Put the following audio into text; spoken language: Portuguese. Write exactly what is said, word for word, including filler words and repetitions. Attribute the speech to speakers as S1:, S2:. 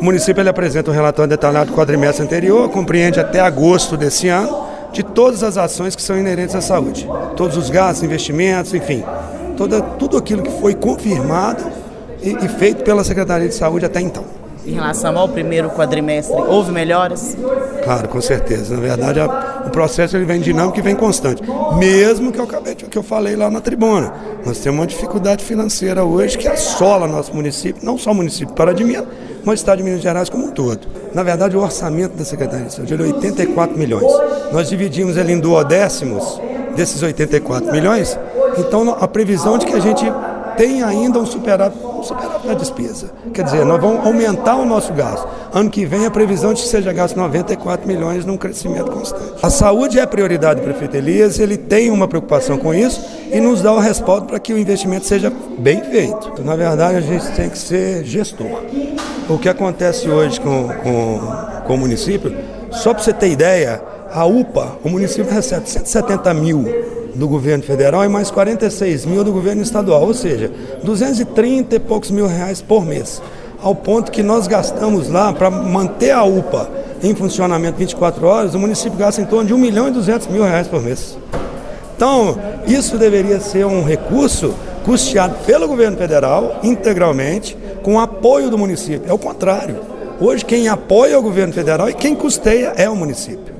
S1: O município ele apresenta um relatório detalhado do quadrimestre anterior, compreende até agosto desse ano, de todas as ações que são inerentes à saúde. Todos os gastos, investimentos, enfim, toda, tudo aquilo que foi confirmado e, e feito pela Secretaria de Saúde até então.
S2: Em relação ao primeiro quadrimestre, houve melhoras?
S1: Claro, com certeza. Na verdade, a, o processo ele vem dinâmico e vem constante. Mesmo que eu acabei de, que eu falei lá na tribuna. Nós temos uma dificuldade financeira hoje que assola nosso município, não só o município de Pará de Minas, mas o estado de Minas Gerais como um todo. Na verdade, o orçamento da Secretaria de Saúde é oitenta e quatro milhões. Nós dividimos ele em duodécimos desses oitenta e quatro milhões. Então, a previsão de que a gente tem ainda um superávit, um superávit na despesa. Quer dizer, nós vamos aumentar o nosso gasto. Ano que vem, a previsão de que seja gasto noventa e quatro milhões num crescimento constante. A saúde é a prioridade do prefeito Elias, ele tem uma preocupação com isso e nos dá o respaldo para que o investimento seja bem feito. Então, na verdade, a gente tem que ser gestor. O que acontece hoje com, com, com o município, só para você ter ideia, a U P A, o município recebe cento e setenta mil do governo federal e mais quarenta e seis mil do governo estadual, ou seja, duzentos e trinta e poucos mil reais por mês, ao ponto que nós gastamos lá, para manter a U P A em funcionamento vinte e quatro horas, o município gasta em torno de um milhão e duzentos mil reais por mês. Então, isso deveria ser um recurso custeado pelo governo federal, integralmente, com apoio do município. É o contrário. Hoje, quem apoia é o governo federal e quem custeia é o município.